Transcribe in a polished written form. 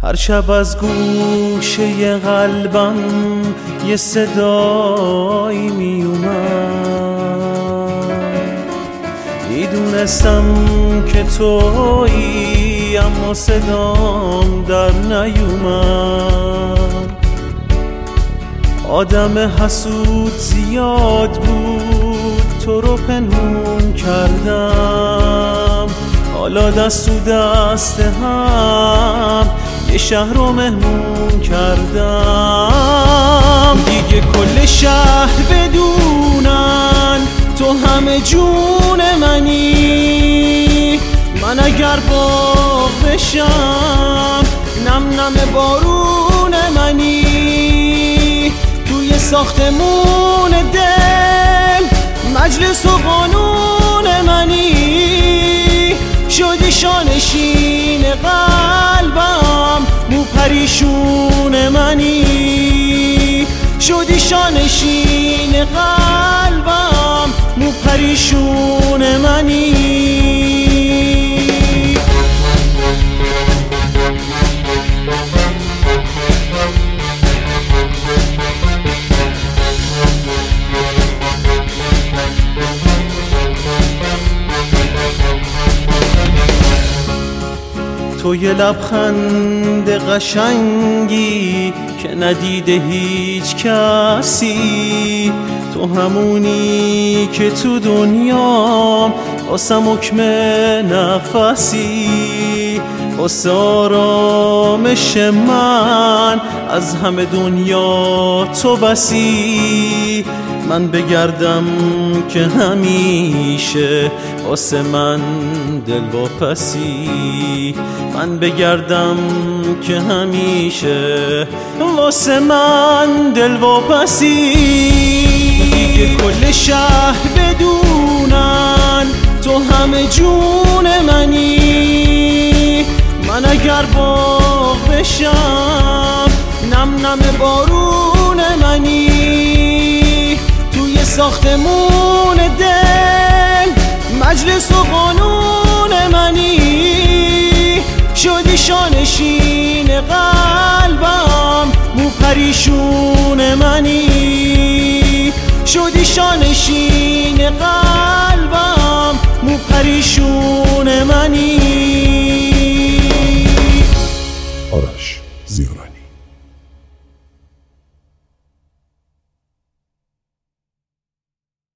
هر شب از گوشه قلبم یه صدایی می اومد، میدونستم که تویی اما صدام در نیومد. آدم حسود زیاد بود، تو رو پنهون کردم، حالا دست تو دست هم یه شهر رو مهمون کردم. دیگه کل شهر بدونن تو همه جون منی، من اگر باغ بشم نم نم بارون منی، توی ساختمون دل مجلس و قانون منی، شدی شانشین قلبم مو پریشون منی، شدی شانشین قلبم مو پریشون منی. تو یه لبخند قشنگی که ندیده هیچ کسی، تو همونی که تو دنیا واسم حکم نفسی، واسه آرامش من از همه دنیا تو بسی، من بگردم که همیشه واسه من دلواپسی، من بگردم که همیشه واسه من دلواپسی. دیگه کل شهر بدونن تو همه جون منی، من اگر باغ بشم نم نم بارون منی، توی ساختمون دل مجلس و قانون منی، شدی شانشین قلبم مو پریشون منی، شدی شانشین قلبم